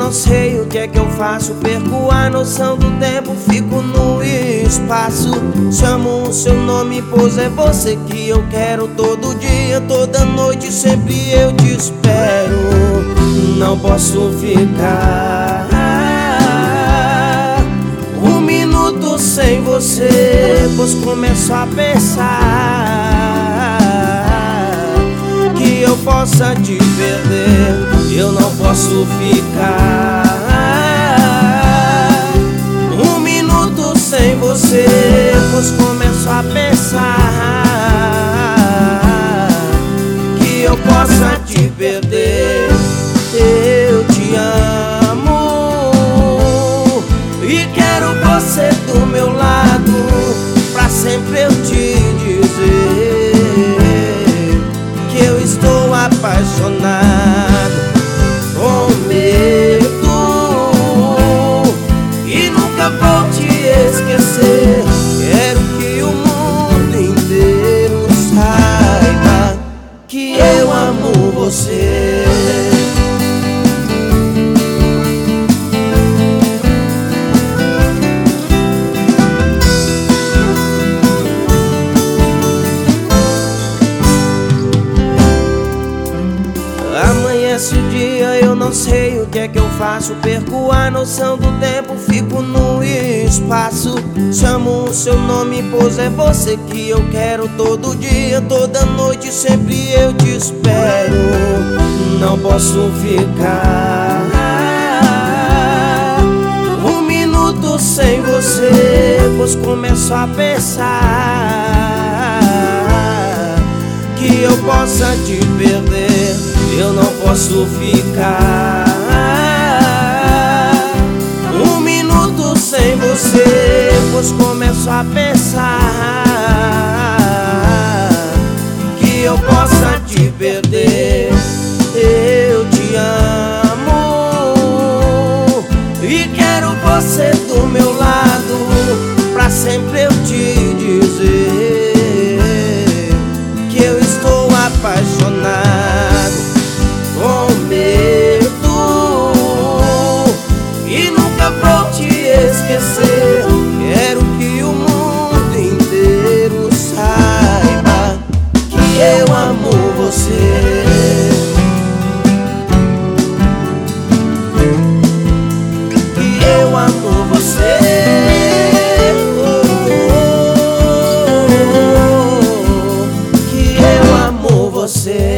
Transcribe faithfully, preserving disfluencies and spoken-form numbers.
não sei o que é que eu faço. Perco a noção do tempo, fico no espaço. Chamo o seu nome, pois é você que eu quero. Todo dia, toda noite, sempre eu te espero. Não posso ficar um minuto sem você, pois começo a pensar que eu possa te perder. Eu não posso ficar um minuto sem você, pois começo a pensar que eu possa te perder. Eu te amo e quero você do meu lado, pra sempre eu te dizer que eu estou apaixonado, com medo, e nunca vou te esquecer. Quero que o mundo inteiro saiba que eu amo você. Amanhece o dia, eu não sei o que é que eu faço. Perco a noção do tempo, fico no espaço. Chamo o seu nome, pois é você que eu quero. Todo dia, toda noite, sempre eu te espero. Não posso ficar um minuto sem você, pois começo a pensar que eu possa te perder. Eu não posso ficar um minuto sem você, pois começo a pensar que eu possa te perder. Eu te amo e quero você do meu lado, pra sempre eu te dizer que eu estou apaixonado, com medo, e nunca vou te esquecer. Quero que o mundo inteiro saiba que eu amo você. Que eu amo você. Que eu amo você.